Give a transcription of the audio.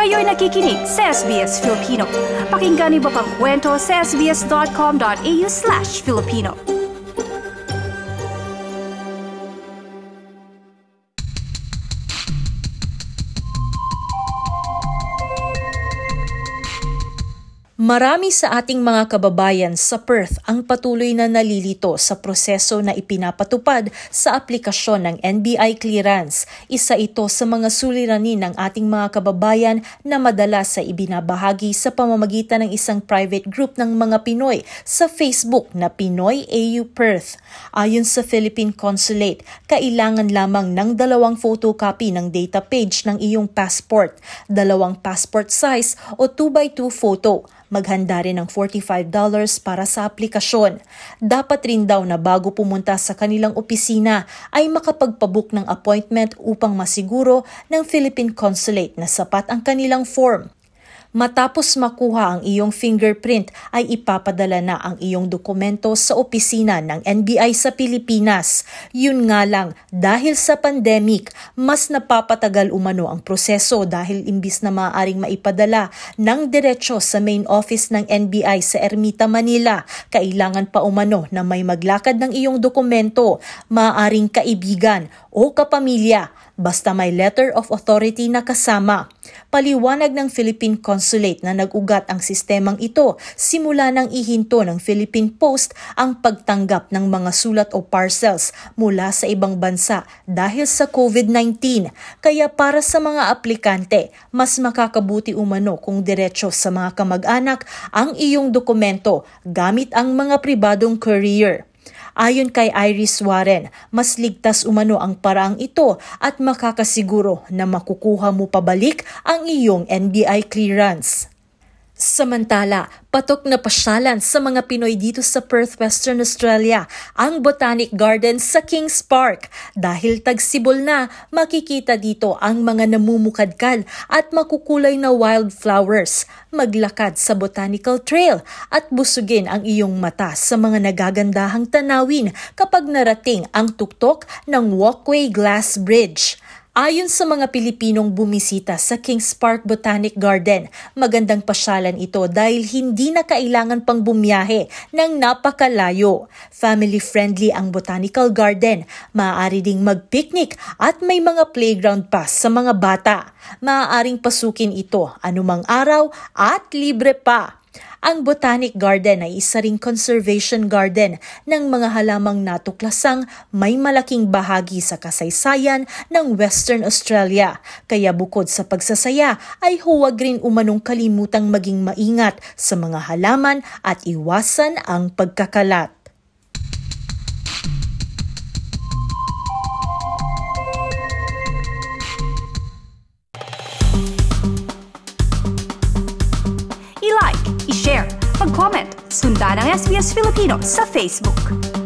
Kayo'y nakikinig sa SBS Filipino. Pakinggan niyo pa ang kwento sa sbs.com.au/Filipino. Marami sa ating mga kababayan sa Perth ang patuloy na nalilito sa proseso na ipinapatupad sa aplikasyon ng NBI clearance. Isa ito sa mga suliranin ng ating mga kababayan na madalas sa ibinabahagi sa pamamagitan ng isang private group ng mga Pinoy sa Facebook na Pinoy AU Perth. Ayon sa Philippine Consulate, kailangan lamang ng 2 photocopy ng data page ng iyong passport, 2 passport size o 2x2 photo. Maghanda rin ng $45 para sa aplikasyon. Dapat rin daw na bago pumunta sa kanilang opisina ay makapagpabook ng appointment upang masiguro ng Philippine Consulate na sapat ang kanilang form. Matapos makuha ang iyong fingerprint ay ipapadala na ang iyong dokumento sa opisina ng NBI sa Pilipinas. Yun nga lang, dahil sa pandemic, mas napapatagal umano ang proseso dahil imbis na maaaring maipadala ng diretsyo sa main office ng NBI sa Ermita, Manila, kailangan pa umano na may maglakad ng iyong dokumento, maaaring kaibigan o kapamilya, basta may letter of authority na kasama. Paliwanag ng Philippine Consulate na nag-ugat ang sistemang ito simula nang ihinto ng Philippine Post ang pagtanggap ng mga sulat o parcels mula sa ibang bansa dahil sa COVID-19. Kaya para sa mga aplikante, mas makakabuti umano kung diretsyo sa mga kamag-anak ang iyong dokumento gamit ang mga pribadong courier. Ayon kay Iris Warren, mas ligtas umano ang paraang ito at makakasiguro na makukuha mo pabalik ang iyong NBI clearance. Samantala, patok na pasyalan sa mga Pinoy dito sa Perth, Western Australia ang Botanic Garden sa Kings Park. Dahil tagsibol na, makikita dito ang mga namumukadkad at makukulay na wildflowers. Maglakad sa Botanical Trail at busugin ang iyong mata sa mga nagagandahang tanawin kapag narating ang tuktok ng Walkway Glass Bridge. Ayon sa mga Pilipinong bumisita sa Kings Park Botanic Garden, magandang pasyalan ito dahil hindi na kailangan pang bumiyahe ng napakalayo. Family-friendly ang Botanical Garden, maaari ding mag-picnic at may mga playground pa sa mga bata. Maaaring pasukin ito anumang araw at libre pa. Ang Botanic Garden ay isa ring conservation garden ng mga halamang natuklasang may malaking bahagi sa kasaysayan ng Western Australia. Kaya bukod sa pagsasaya ay huwag rin umanong kalimutang maging maingat sa mga halaman at iwasan ang pagkakalat. I-like, i-share, mag-comment, sundan ang SBS Filipino sa Facebook.